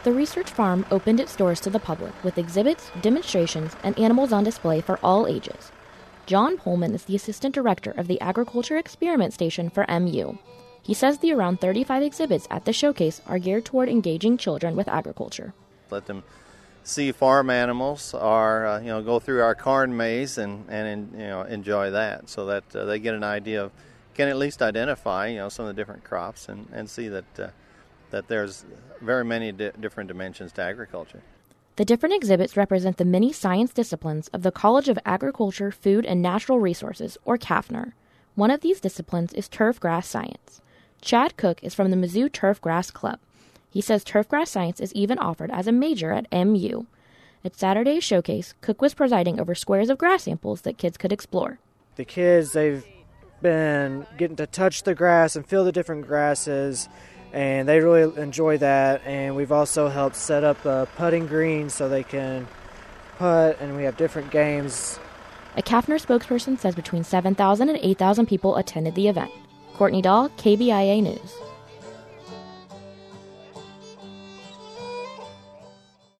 The research farm opened its doors to the public with exhibits, demonstrations, and animals on display for all ages. John Pullman is the assistant director of the Agriculture Experiment Station for MU. He says the around 35 exhibits at the showcase are geared toward engaging children with agriculture. Let them see farm animals or go through our corn maze and enjoy that, so that they get an idea of, can at least identify some of the different crops and see that there's very many different dimensions to agriculture. The different exhibits represent the many science disciplines of the College of Agriculture, Food, and Natural Resources, or CAFNR. One of these disciplines is turfgrass science. Chad Cook is from the Mizzou Turfgrass Club. He says turfgrass science is even offered as a major at MU. At Saturday's showcase, Cook was presiding over squares of grass samples that kids could explore. The kids, they've been getting to touch the grass and feel the different grasses, and they really enjoy that. And we've also helped set up a putting green so they can putt, and we have different games. A CAFNR spokesperson says between 7,000 and 8,000 people attended the event. Courtney Dahl, KBIA News.